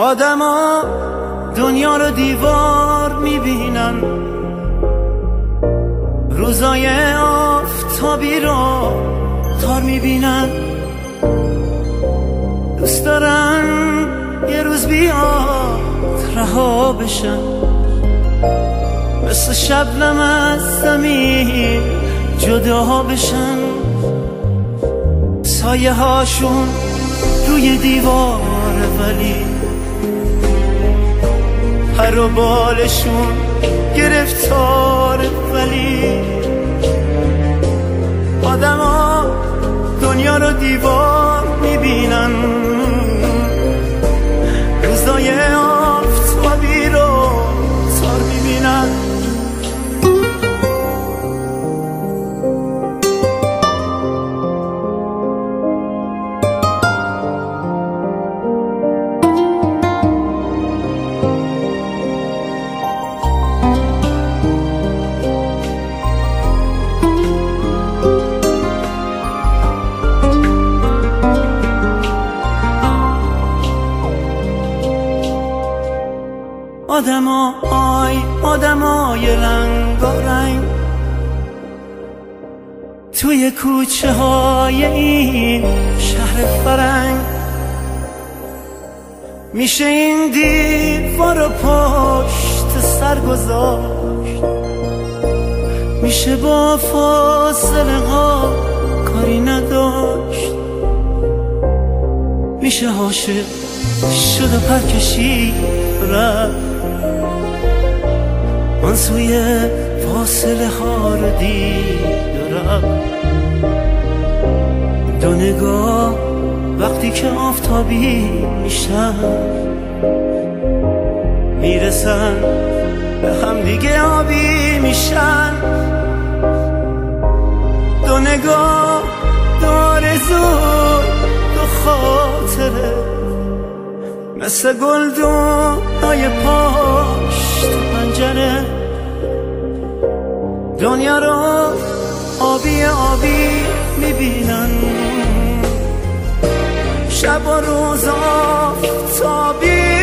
آدما دنیا رو دیوار میبینن، روزای آفتابی رو تار میبینن. دوست دارن یه روز بیاد رها بشن، مثل شبنم از زمین جدا بشن. سایه هاشون روی دیواره ولی پر و بالشون گرفتاره. ولی آدما دنیا رو دیوار میبینن، روزای آفتابی رو تار میبینن. آدمای رنگارنگ توی کوچه های این شهر فرنگ، میشه این دیوار رو پشت سر گذاشت، میشه با فاصله ها کاری نداشت، میشه عاشق شد و پر کشید رفت، آن سوی فاصله ها رو دید و رفت. دو نگاه وقتی که آفتابی میشن، میرسن به هم دیگه آبی میشن. دو نگاه دو آرزو دو خاطره، مثل گلدونای پشت پنجره. دنیا رو آبی آبی میبینن، شب و روز آفتابی